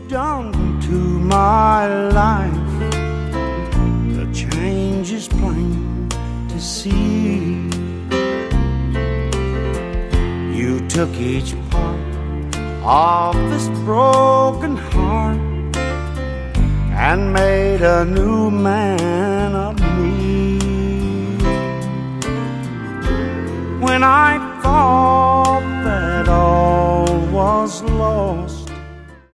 done to my life, the change is plain to see. You took each part of this broken heart and made a new man of me. When I